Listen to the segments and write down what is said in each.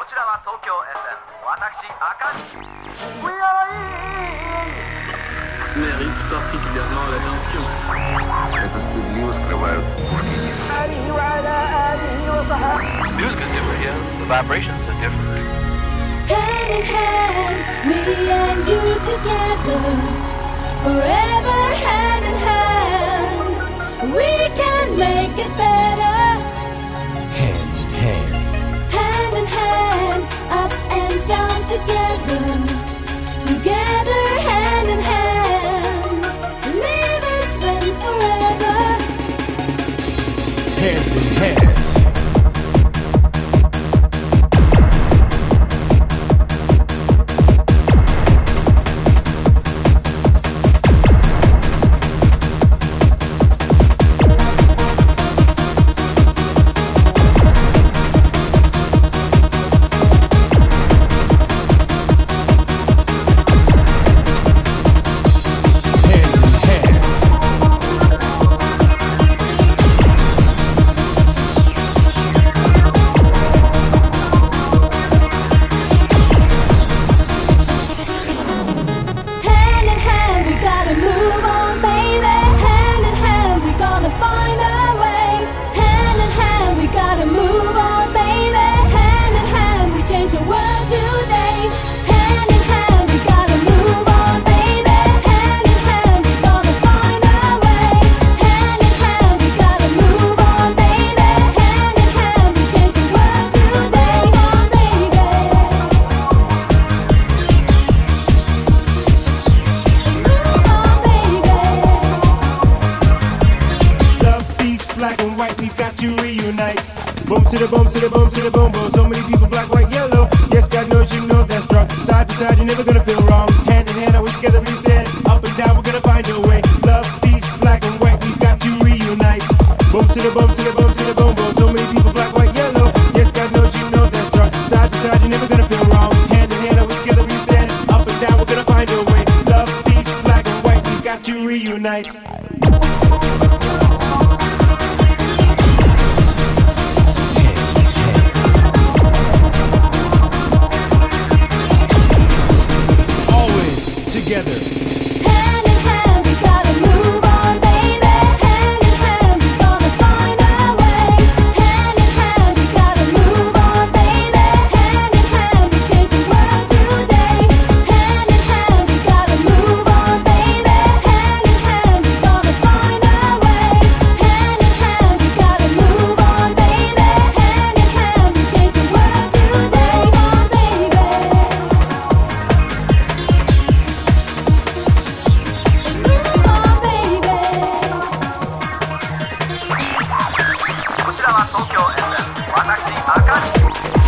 ちらは東京 FM 私赤字 mérite particulièrement l'attention. Это стыдливо скрывают пушкинизм. Music is different, yeah. The vibrations are different. Hand in hand, me and you together, forever hand in hand, we can make it better. Hand in hand, Hand in hand, up and down together, together hand in hand, live as friends forever. hand in hand. Hand in hand, we gotta move on, baby. Hand in hand, we gonna find a way. Hand in hand, we gotta move on, baby. Hand in hand, we change the world today. Hand in hand, we gotta move on, baby. Hand in hand, we gonna find a way. Hand in hand, we gotta move on, baby. Hand in hand, we change the world today, baby. Move on, baby. Love, peace, black and white, we've got to reunite. Boom to the boom to the boom to the boom boom. So many people, black, white, yellow. Yes, God knows you know that's strong. Side to side, you're never gonna feel wrong. Hand in hand, always together, we stand. Up and down, we're gonna find a way. Love, peace, black and white, we've got to reunite. Boom to the boom to the boom to the boom boom. So many people, black, white, yellow. Yes, God knows you know that's strong. Side to side, you're never gonna feel wrong. Hand in hand, always together, we stand. Up and down, we're gonna find a way. Love, peace, black and white, we've got to reunite. Always together. Hand in hand, we gotta move on, baby. Hand in hand, we gonna find a way. Hand in hand, we gotta move on, baby. Hand in hand, we change the world today. Hand in hand, we gotta move on, baby. Hand in hand, we gonna find a way. Hand in hand, we gotta move on, baby. Hand in hand, we change the world today, baby. Move on, baby. こちらは東京 FM 私赤字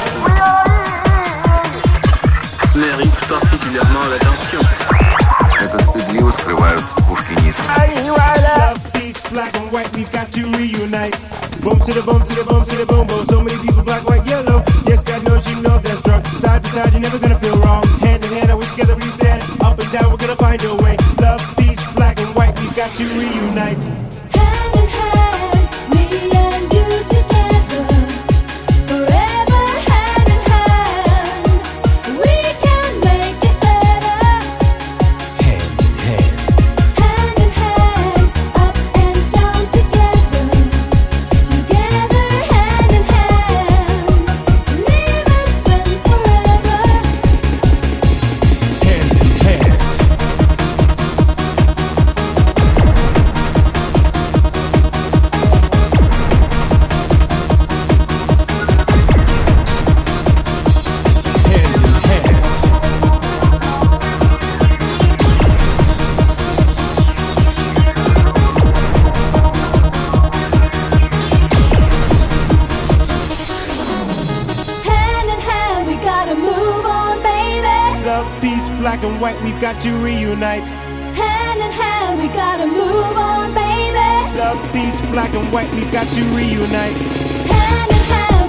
Mérite particulièrement l'attention. Это стыдливо скрывают пушкинизм. Love, peace, black and white, we've got to reunite. Boom to the boom to the boom to the boom boom. So many people, black, white, yellow. Yes, God knows you know that's strong. Side to side, you're never gonna feel wrong. Hand in hand, always together, we stand. Up and down, we're gonna find a way. Love, peace, black and white, we've got to reunite. Hand in hand, me and you together, forever hand in hand, we can make it better. Hand in hand, Hand in hand, up and down together, together hand in hand, live as friends forever. hand in hand. Hand in hand. Hand in hand, we gotta move on, baby. Love, peace, black and white, we've got to reunite. Hand in hand, we gotta move on, baby. Love, peace, black and white, we've got to reunite. Hand in hand,